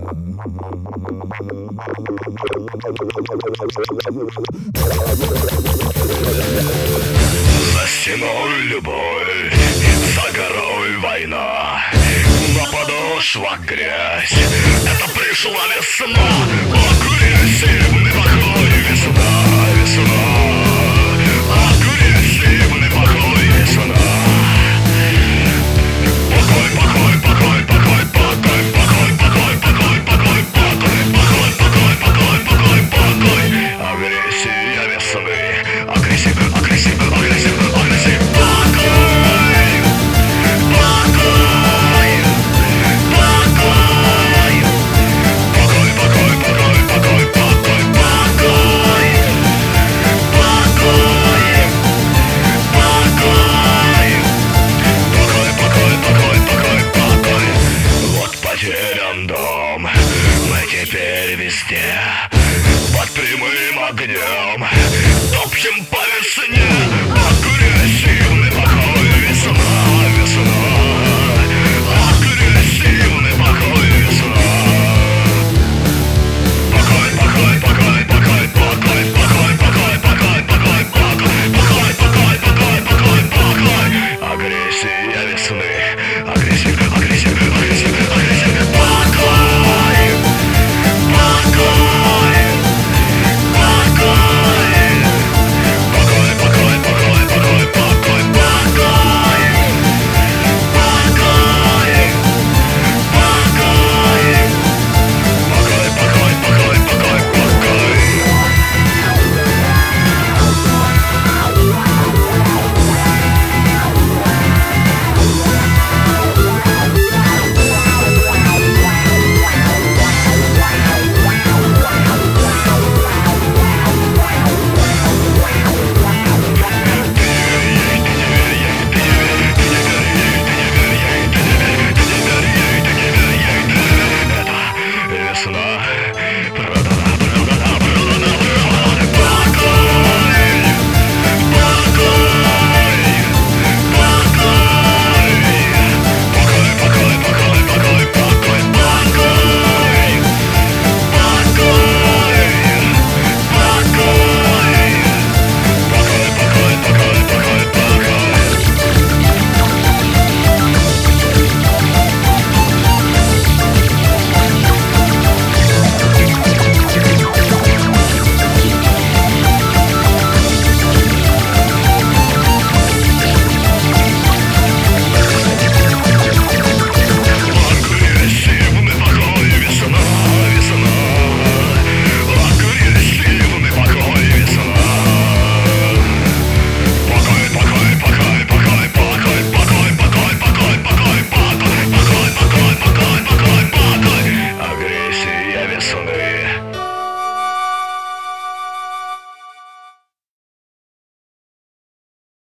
За стеной любовь, за горой война, на подошвах грязь. Это пришла весна, агрессивный покой, весна, весна. Агрессивный покой, весна. Покой, покой, покой, покой, покой, покой, покой, покой, покой, покой, покой, покой, покой, покой, покой. Агрессия весны, агрессив, агрессив, агрессив, агрессив. Покой, покой, покой, покой, покой, покой, покой, покой, покой, покой, покой, покой, покой. Вот потерян дом, мы теперь везде под прямым огнем топчем по